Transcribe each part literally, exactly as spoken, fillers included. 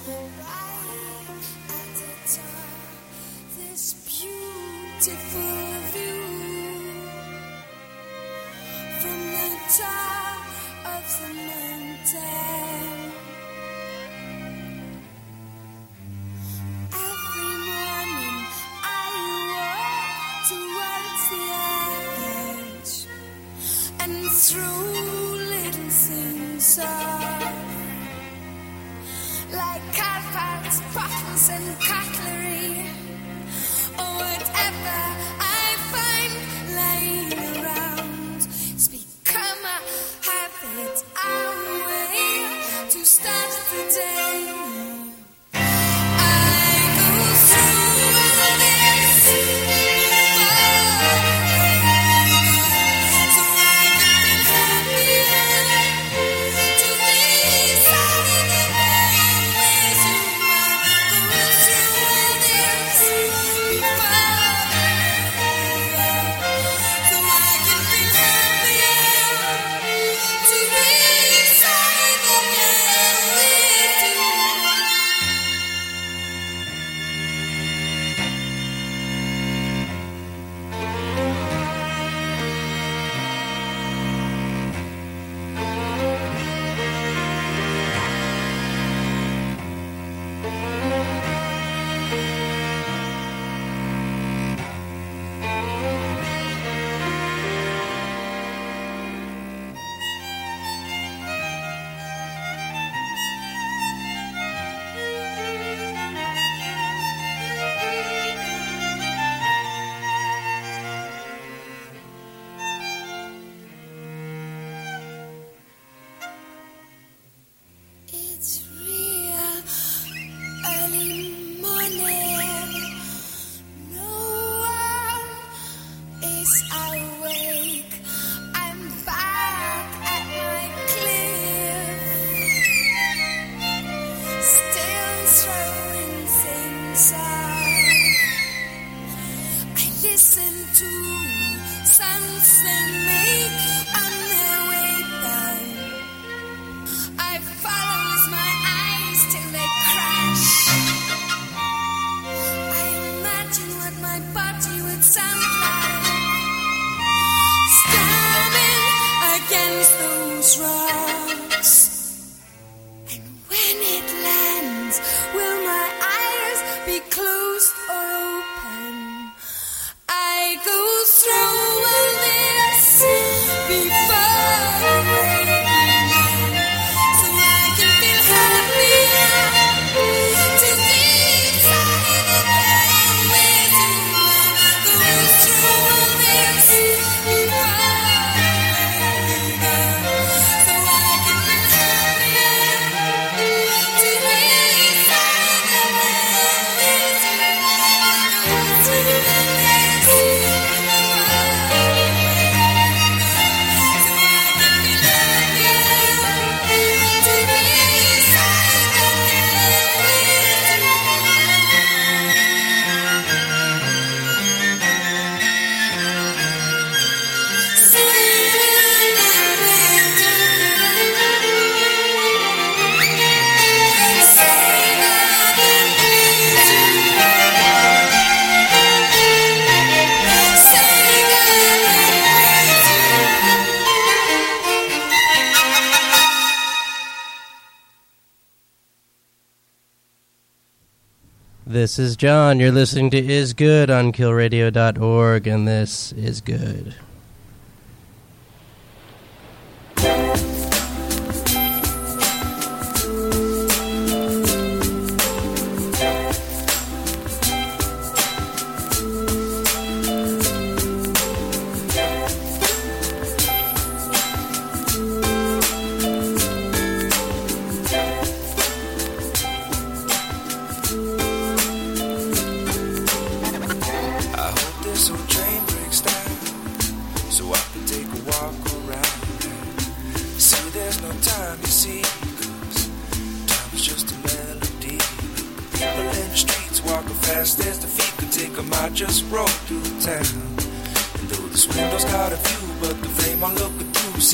This is John. You're listening to Is Good on kill radio dot org, and this is good.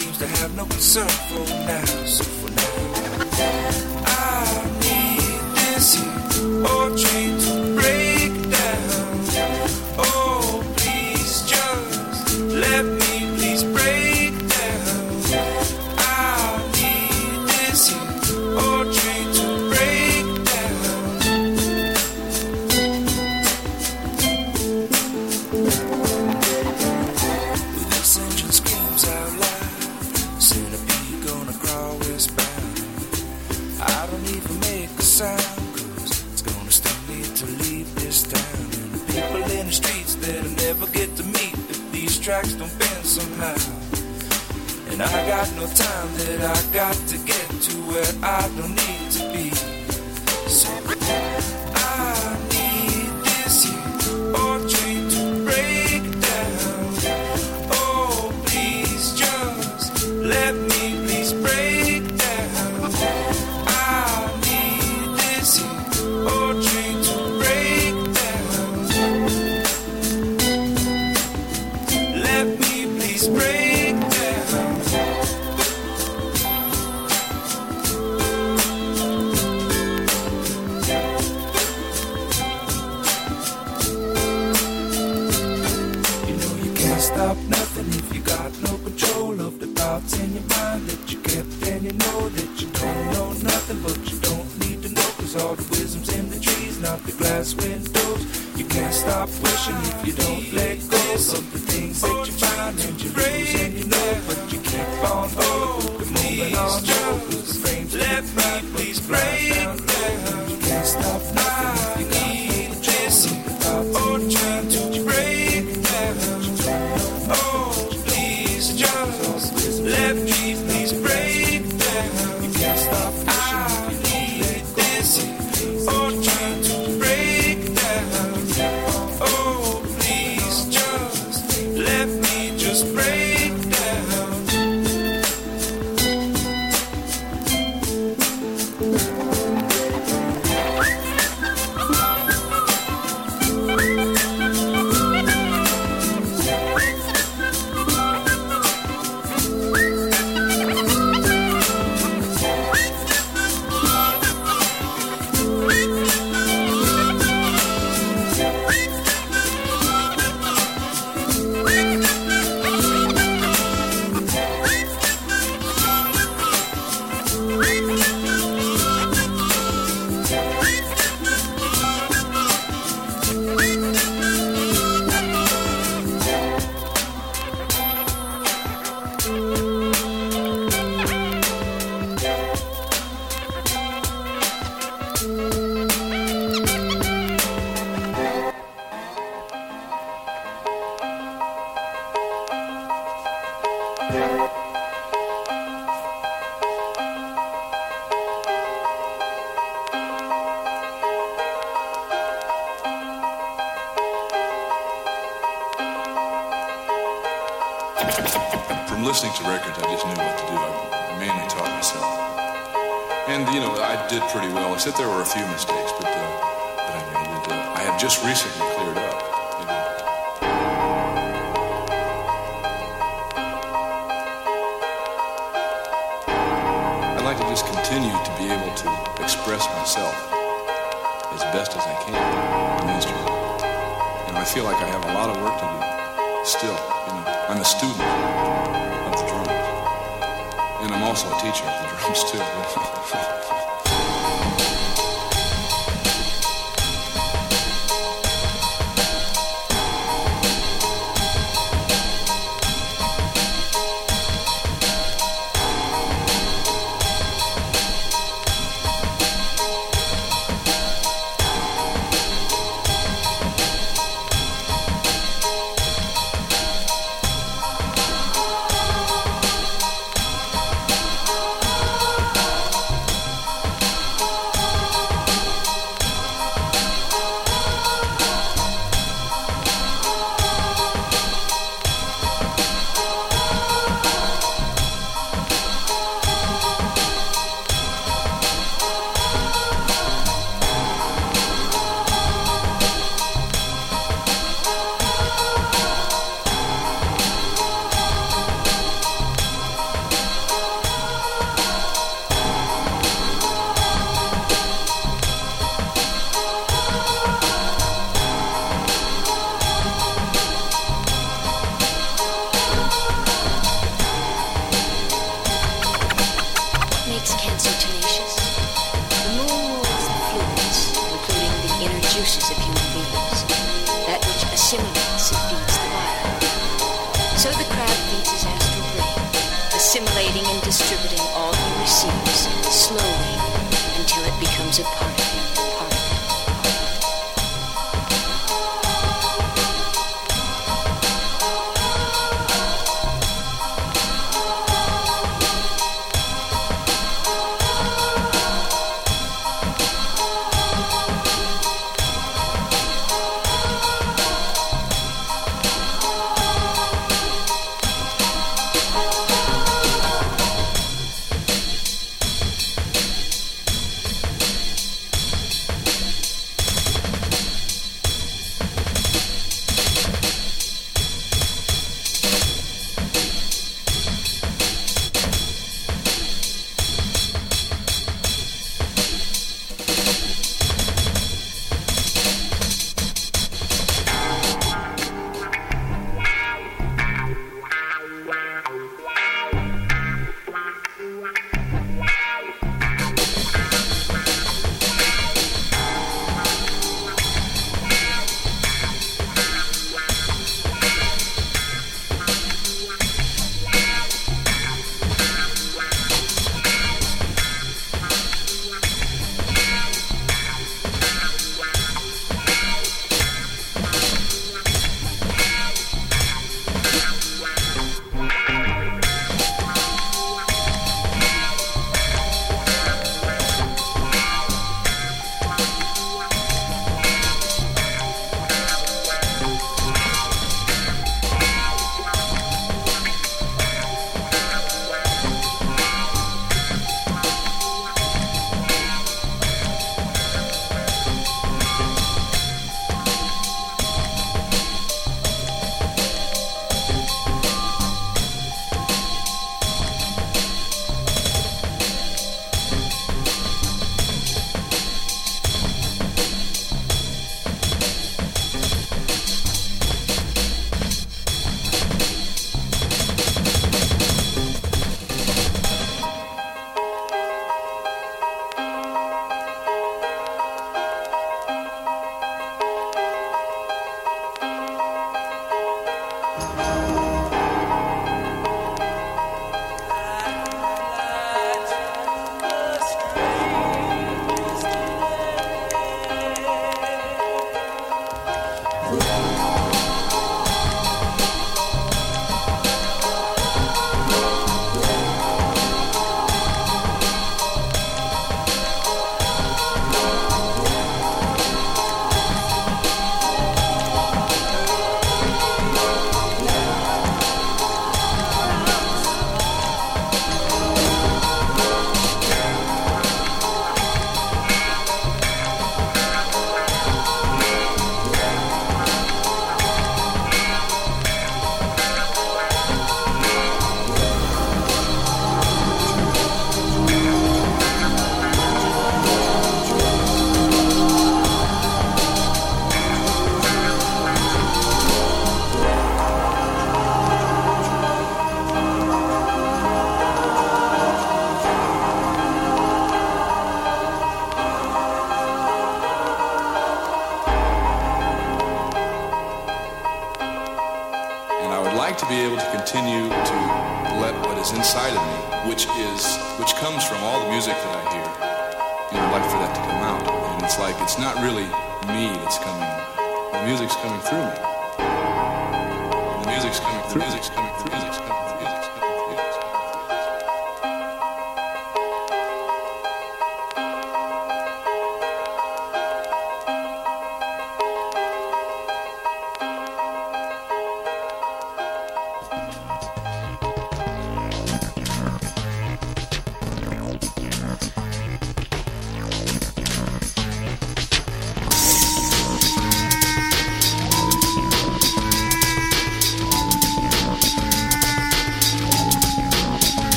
Concern for now, so for now I need this. sound, cause it's gonna sting me to leave this town. And the people in the streets that I never get to meet if these tracks don't bend somehow. And I got no time that I got to get to where I don't need to be. So I need this here old train to break down. Oh, please just let me please break down. I need this here old train to break down. Let me please break down. Stop nothing if you got no control of the thoughts in your mind that you kept, and you know that you don't know nothing, but you don't need to know, cause all the wisdom's in the trees, not the glass windows. You can't stop wishing if you don't let go of the things that you find and you lose and you know, but you keep on hold the moment on hold, cause the frames let me please break down. You can't stop nothing if you got no control of the thoughts in your mind that you break down. Oh, please just let me please break down. You can't stop. I need this. Oh, trying to break down. Oh, please just let me just break down. From listening to records, I just knew what to do. I mainly taught myself. And, you know, I did pretty well, except there were a few mistakes, but, uh, but I mean, it, uh, I have just recently cleared up, you know. I'd like to just continue to be able to express myself as best as I can on the instrument. And I feel like I have a lot of work to do still. You know, I'm a student of the drums. And I'm also a teacher of the drums, too. assimilating and distributing all he receives, slowly, until it becomes a part of him. be able to continue to let what is inside of me, which is which comes from all the music that I hear, you know, I'd like for that to come out. And it's like it's not really me that's coming. The music's coming through me. The music's coming through. The music's coming through. The music's coming through.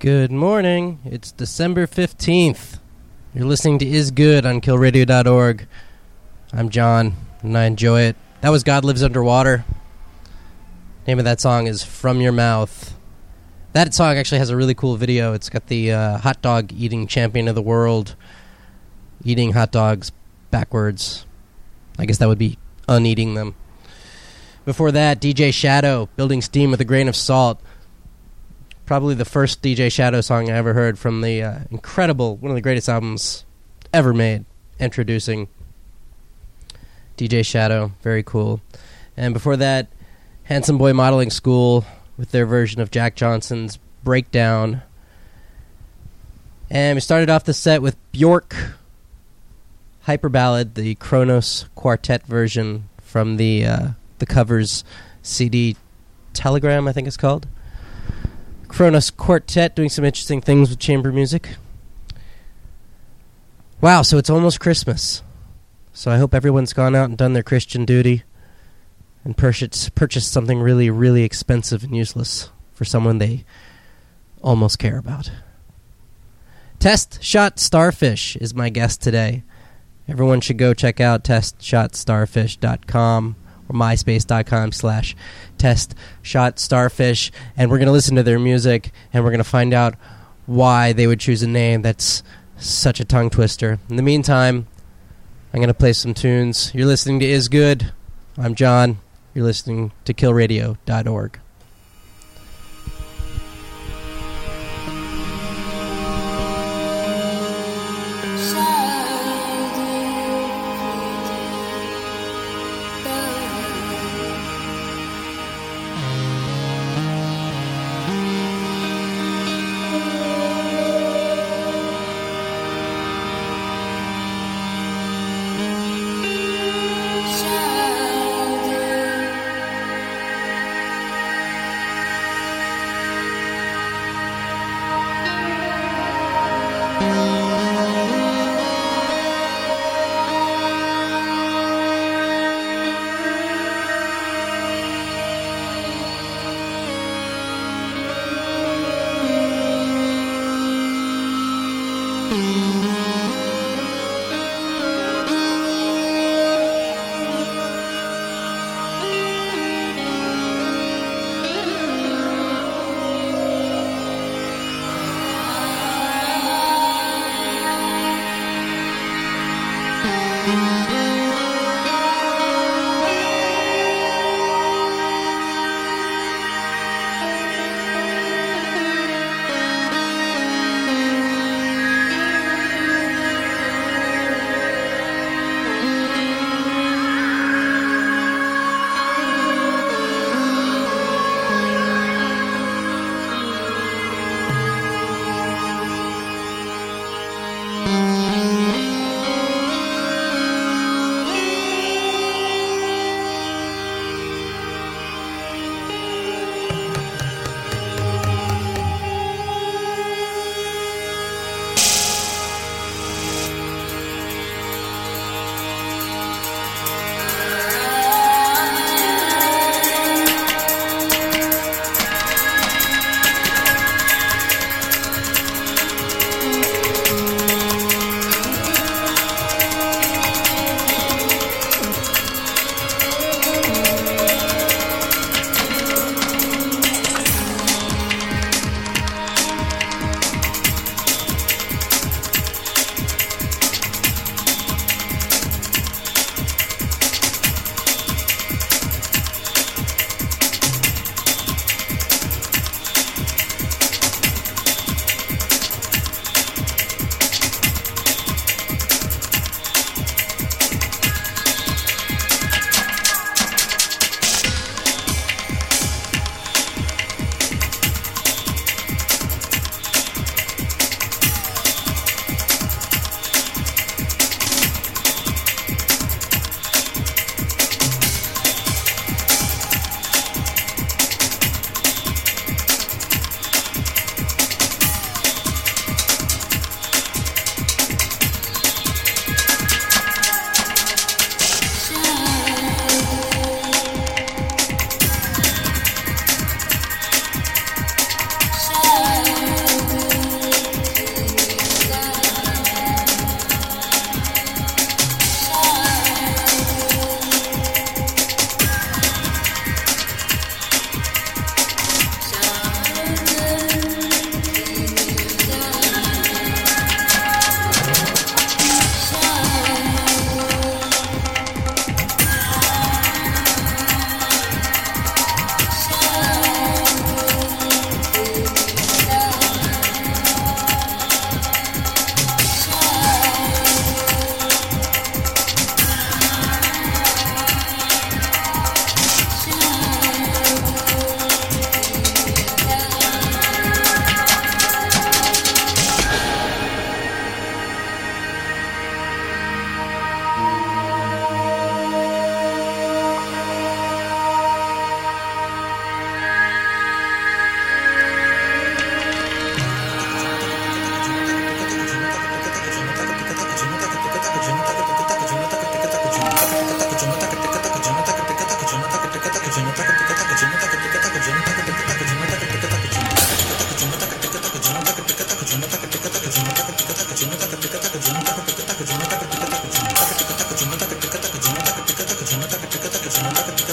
Good morning. It's December fifteenth. You're listening to Is Good on kill radio dot org. I'm John, and I enjoy it. That was God Lives Underwater. Name of that song is From Your Mouth. That song actually has a really cool video. It's got the uh, hot dog eating champion of the world eating hot dogs backwards. I guess that would be uneating them. Before that, D J Shadow, Building Steam with a Grain of Salt. Probably the first D J Shadow song I ever heard from the uh, incredible, one of the greatest albums ever made, Introducing. D J Shadow, very cool. And before that, Handsome Boy Modeling School with their version of Jack Johnson's Breakdown. And we started off the set with Bjork, Hyper Ballad, the Kronos Quartet version from the uh, the Covers C D Telegram, I think it's called. Kronos Quartet doing some interesting things with chamber music. Wow, so it's almost Christmas. So I hope everyone's gone out and done their Christian duty and purchased, purchased something really, really expensive and useless for someone they almost care about. Test Shot Starfish is my guest today. Everyone should go check out test shot starfish dot com or myspace.com slash test shot starfish, and we're going to listen to their music, and we're going to find out why they would choose a name that's such a tongue twister. In the meantime, I'm going to play some tunes. You're listening to Is Good. I'm John. You're listening to kill radio dot org. Shadow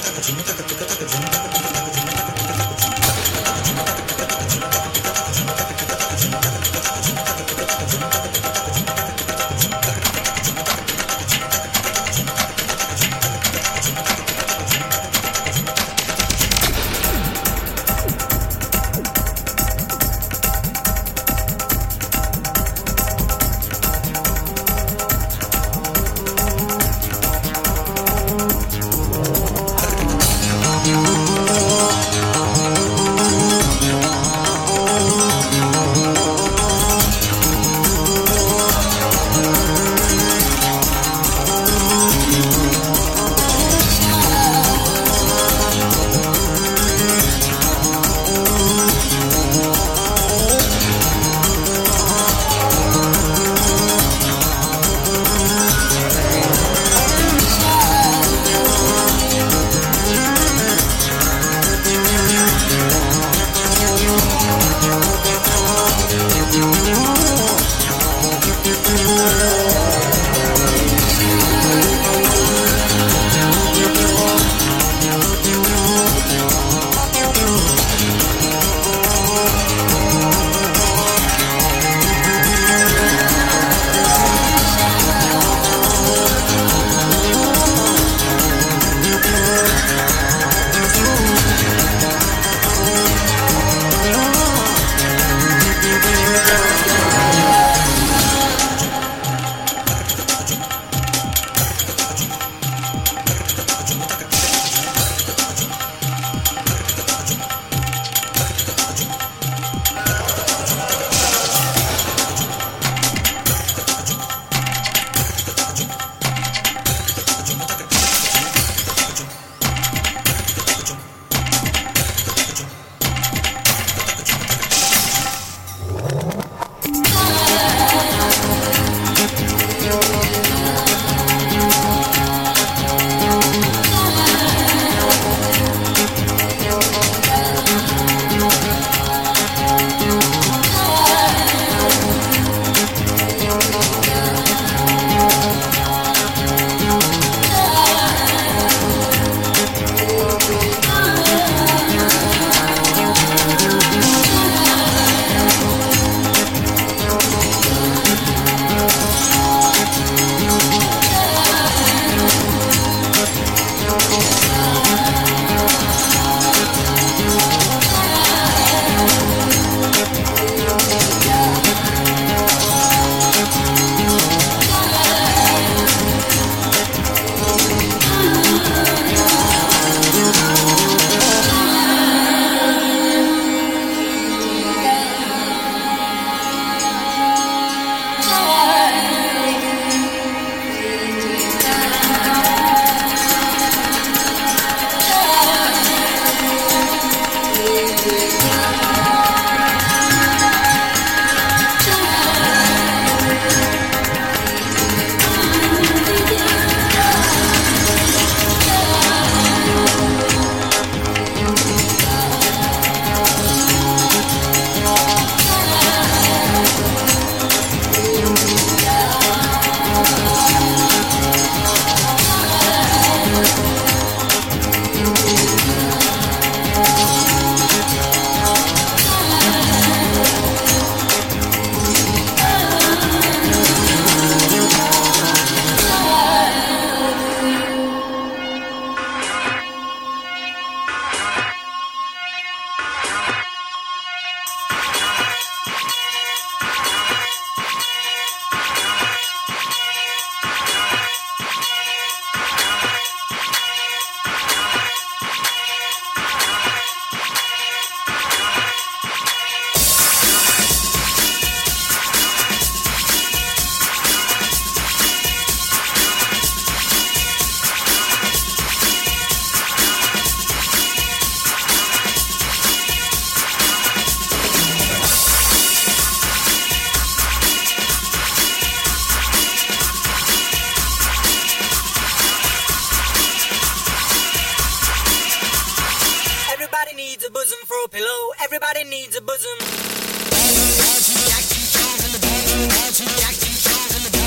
Everybody needs a bosom.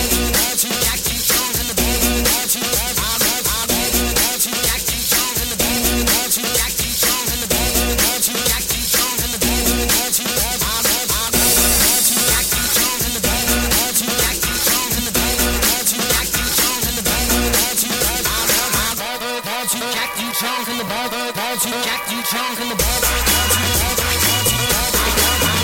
Jack Jack Dutron's in the ball, ball, ball, Jack Dutron's in the ball, ball, ball, ball, ball, ball,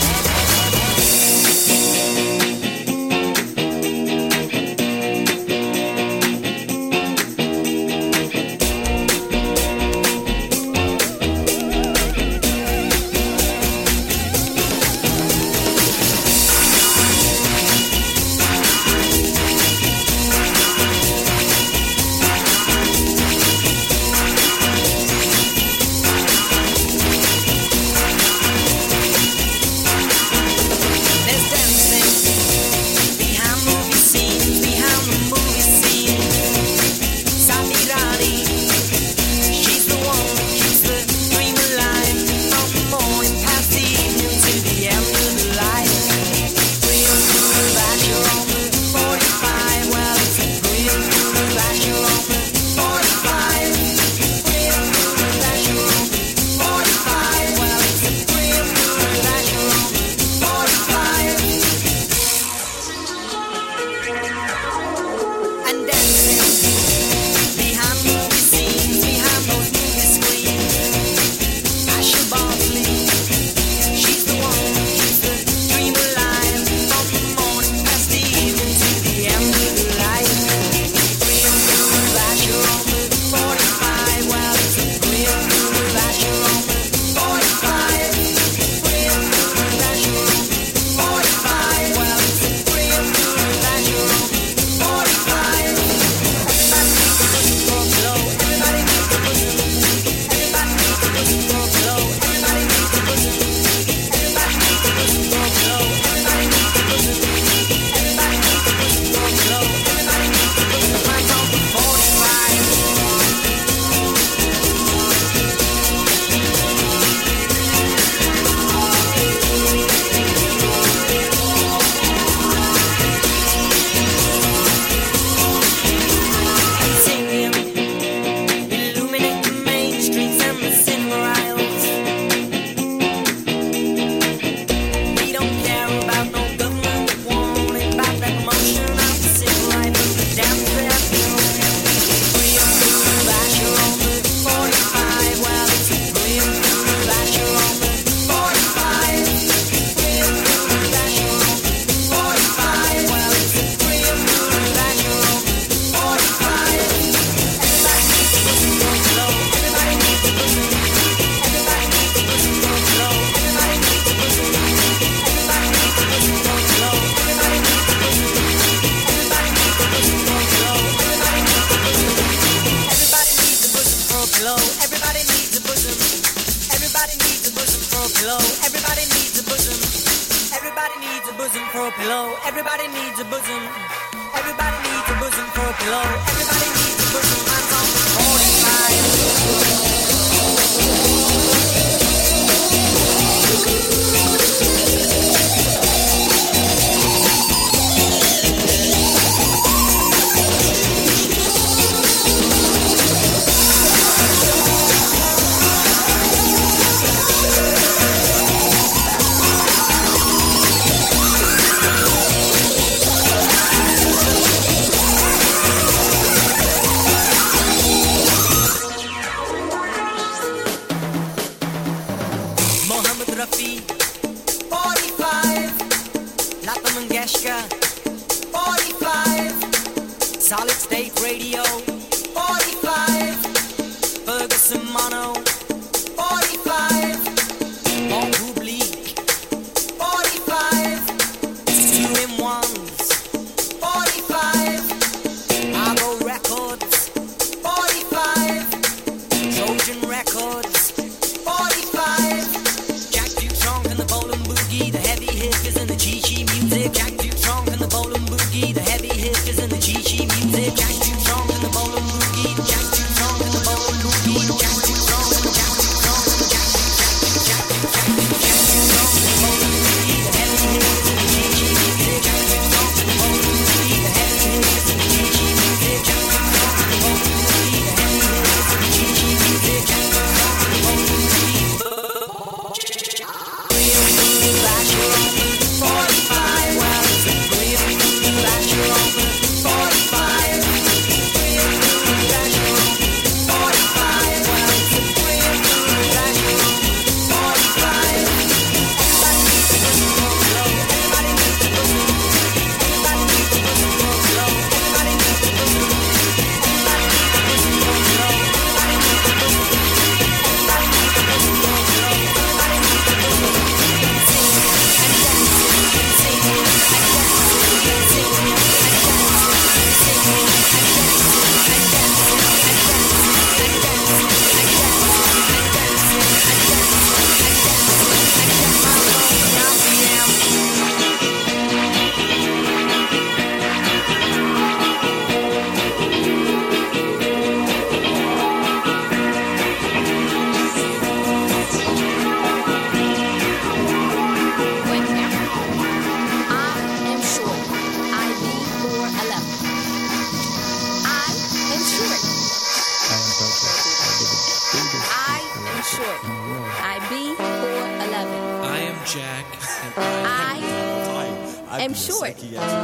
short. I B four eleven. I am Jack. And I I am short.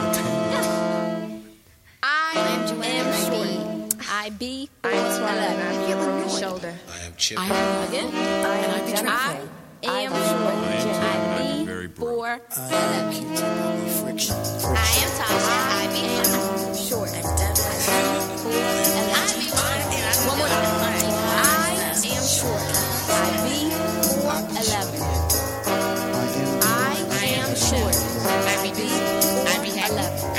I am short. I B four eleven. Shoulder. I am Chip. I am again. I am Jennifer. I am short. I B four eleven. I am Tasha. I B short. I B four eleven. One more time. I am short. I B four eleven. I am short. I B I B eleven.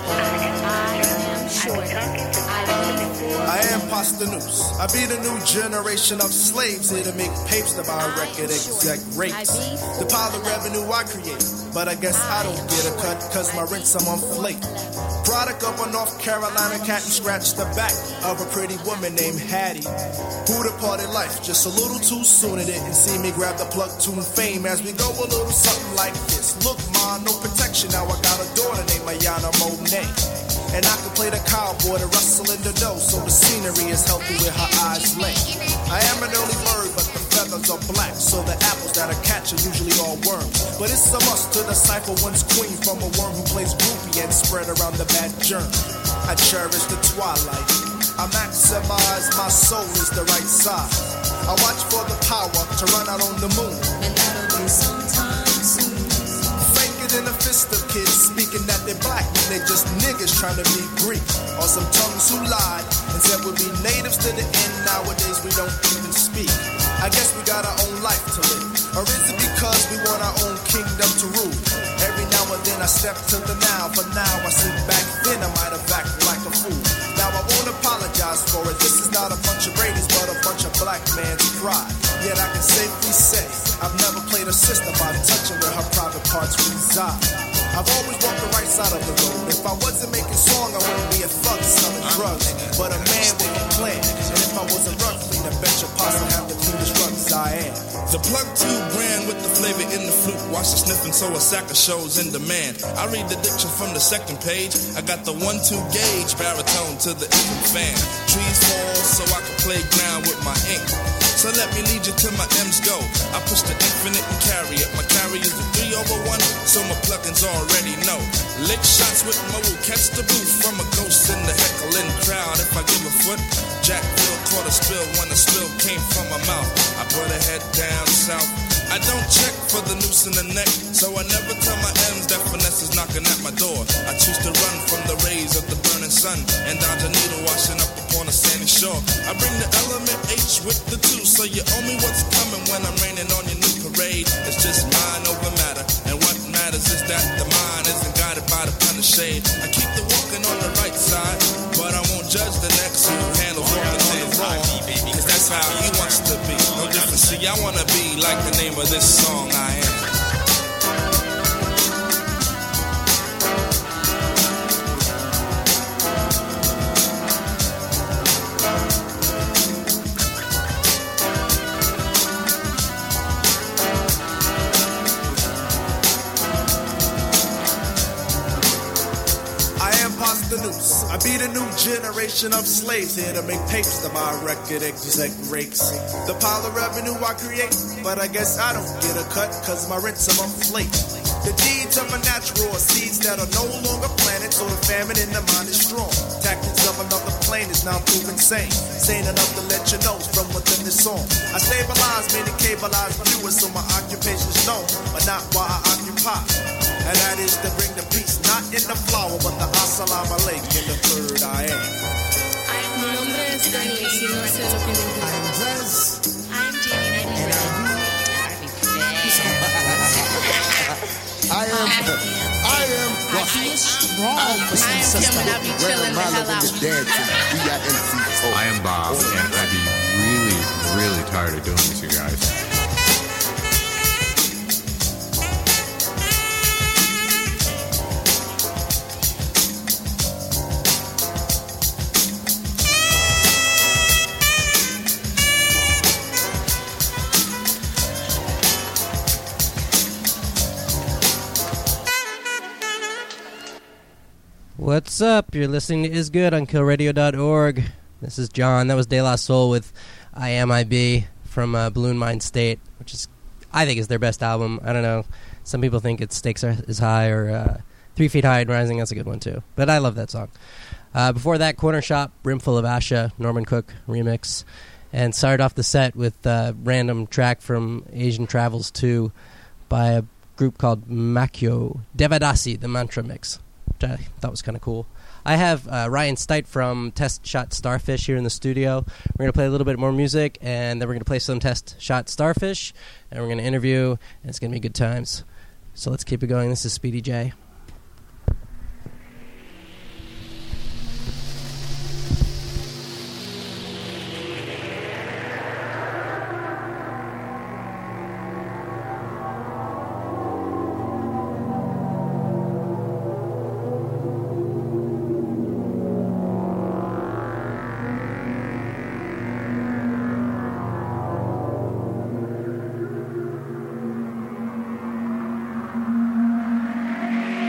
I am short. I B four. I am Pastanuce. I be the new generation of slaves here to make papes to buy record exec rates. The pile of revenue I create, but I guess I don't get a cut cause my rents I'm on flake. Product of a North Carolina cat and scratched the back of a pretty woman named Hattie. Who departed life just a little too soon and didn't see me grab the plug tune fame as we go a little something like this. Look, ma, no protection, now I got a daughter named Ayana Monet. And I can play the cowboy to rustle in the dough, so the scenery is healthy with her eyes blank. I am an early bird, but the feathers are black, so the apples that I catch are usually all worms. But it's a must to decipher one's queen from a worm who plays groupie and spread around the bad germ. I cherish the twilight. I maximize my soul is the right size. I watch for the power to run out on the moon. And that'll be sometime soon. In a fist of kids speaking that they're black when they just niggas trying to be Greek. Or some tongues who lied and said we'll be natives to the end. Nowadays we don't even speak. I guess we got our own life to live. Or is it because we want our own kingdom to rule? Every now and then I step to the now. For now I see back then I might have acted like a fool. Now I won't apologize for it. This is not a bunch of Brady's but a bunch of black man's pride. Yet I can safely say I've never played a sister by touching where her private parts reside. I've always walked the right side of the road. If I wasn't making song, I wouldn't be a thug selling drugs. But a man with a plan. And if I was a rug clean, I bet your posse have the cleanest rugs I am. The plug two brand with the flavor in the flute. Watch the sniffing so a sack of shows in demand. I read the diction from the second page. I got the one two gauge baritone to the infant fan. Trees fall so I can play ground with my ink. So let me lead you to my M's go. I push the infinite and carry it. My carry is a three over one, so my plugins already know. Lick shots with my will catch the booth from a ghost in the heckling crowd. If I give a foot, Jack Bill caught a spill when the spill came from my mouth. I put her head down south. I don't check for the noose in the neck, so I never tell my M's that finesse is knocking at my door. I choose to run from the rays of the burning sun and dodge a needle washing up upon a sandy shore. I bring the element H with the two, so you owe me what's coming when I'm raining on your new parade. It's just mind over matter, and what matters is that the mind isn't guided by the pun of shade. I keep the walking on the right side, but I won't judge the next who handles walking on the wrong, cause that's how he wants to be. No difference, see, I wanna be like the name of this song I am. I be the new generation of slaves here to make tapes to my record exec rakes. The pile of revenue I create, but I guess I don't get a cut cause my rents are inflate. The deeds of a natural are seeds that are no longer planted, so the famine in the mind is strong. Tactics of another plane is now proven sane. Sane enough to let you know from within this song. I stabilize, meaning cableize viewers, so my occupation's known, but not why I occupy. And that is to bring the peace, not in the flower, but the assalamu alaikum in the third I am. Mi nombre es Dani, si no sé lo que digo. I'm Drez. I'm Jeannie. And I am, I am, well, He is strong. I am Kim and I be chilling the hell out. We got M C O. I am Bob, and I'd be really, really tired of doing this, you guys. What's up? You're listening to Is Good on kill radio dot org. This is John. That was De La Soul with I Am I B from uh, Balloon Mind State, which is, I think, is their best album. I don't know. Some people think its stakes are is high, or uh, Three Feet High and Rising. That's a good one too. But I love that song. Uh, before that, Corner Shop, Brimful of Asha, Norman Cook remix, and started off the set with a random track from Asian Travels two by a group called Makyo Devadasi, the Mantra Mix, which I thought was kind of cool. I have uh, Ryan Steit from Test Shot Starfish here in the studio. We're going to play a little bit more music, and then we're going to play some Test Shot Starfish, and we're going to interview, and it's going to be good times. So let's keep it going. This is Speedy J. Thank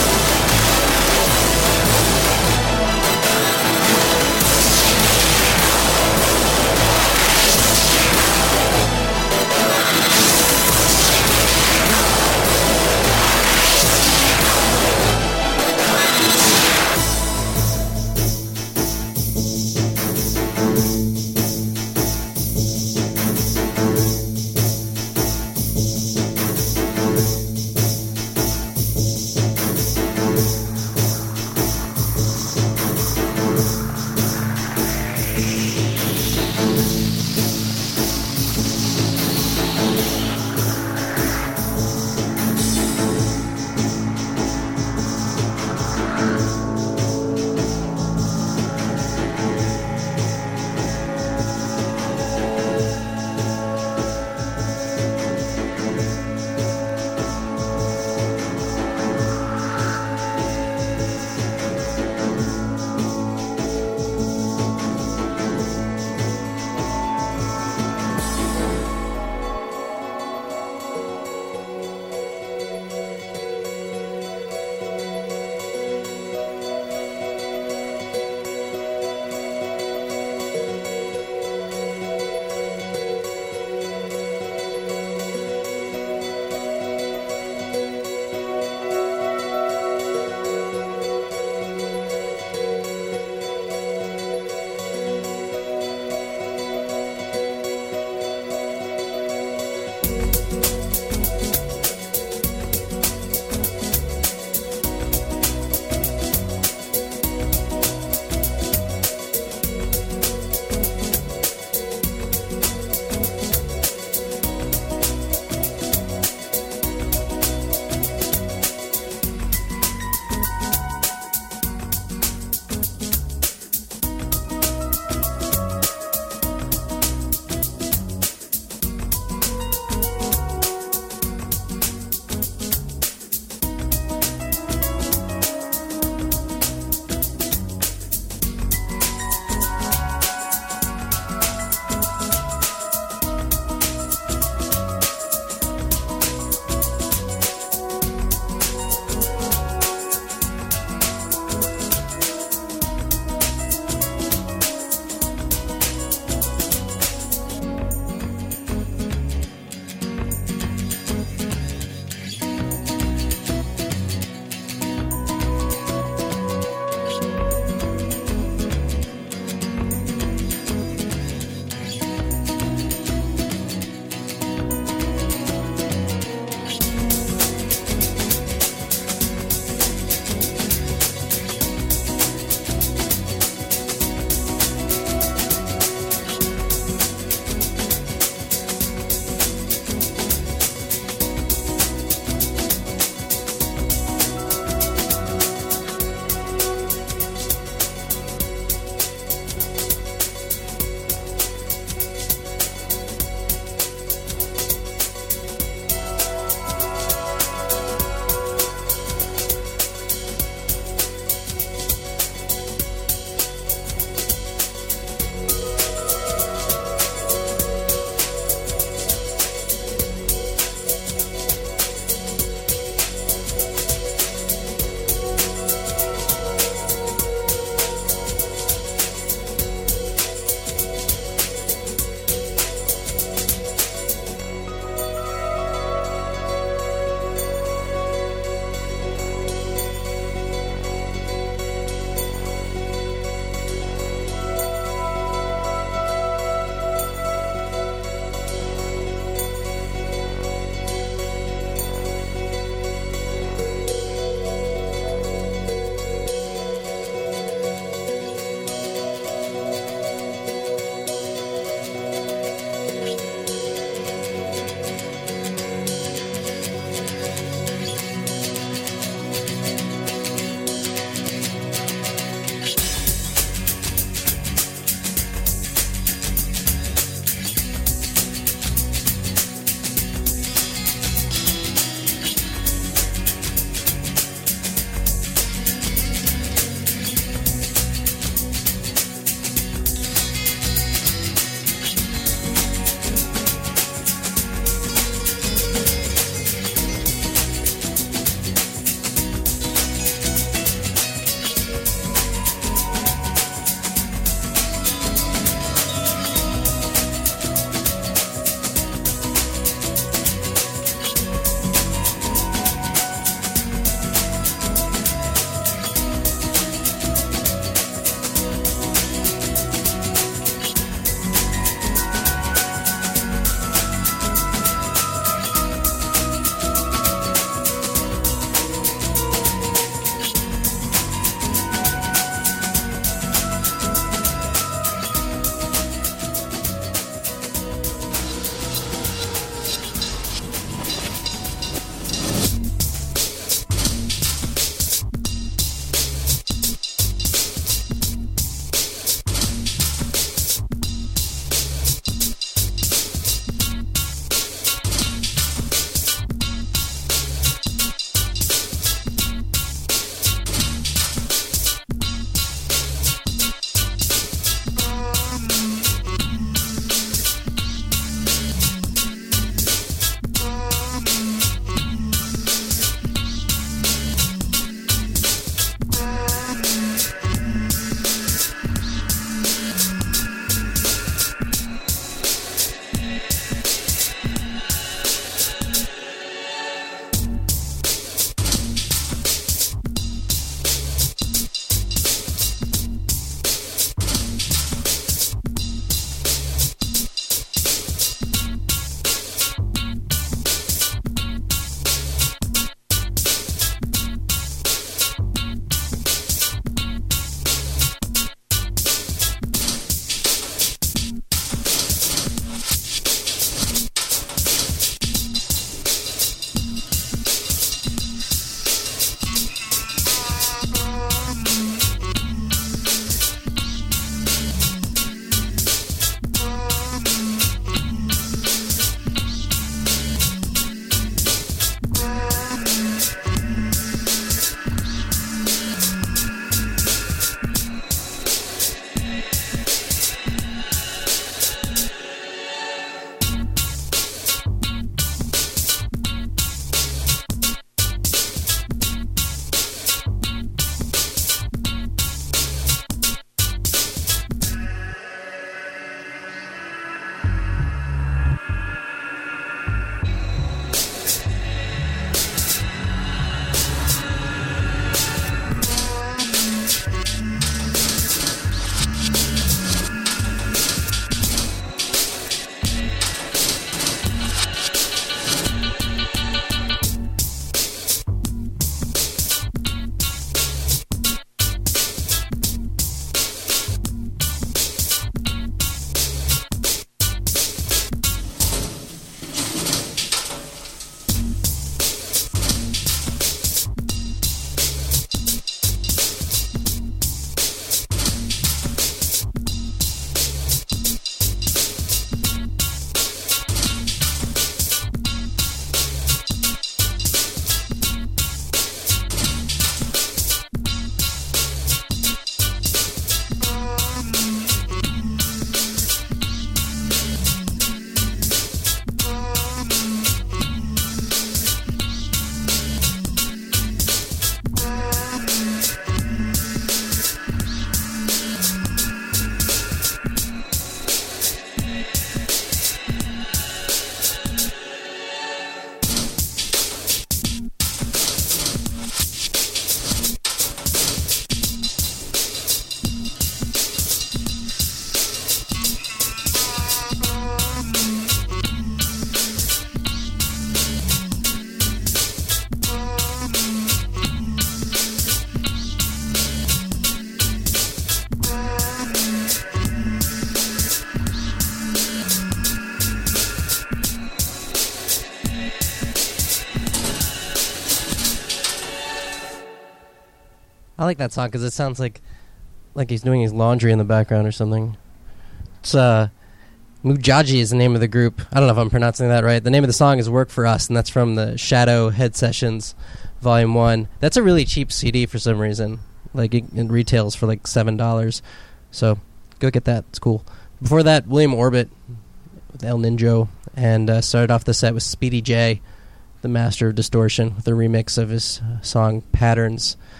I like that song because it sounds like like he's doing his laundry in the background or something. It's uh, Mujaji is the name of the group. I don't know if I'm pronouncing that right. The name of the song is Work For Us, and that's from the Shadow Head Sessions, Volume one. That's a really cheap C D for some reason. Like, it, it retails for like seven dollars. So, go get that. It's cool. Before that, William Orbit with El Ninjo, and uh, started off the set with Speedy J, the master of distortion, with a remix of his uh, song Patterns.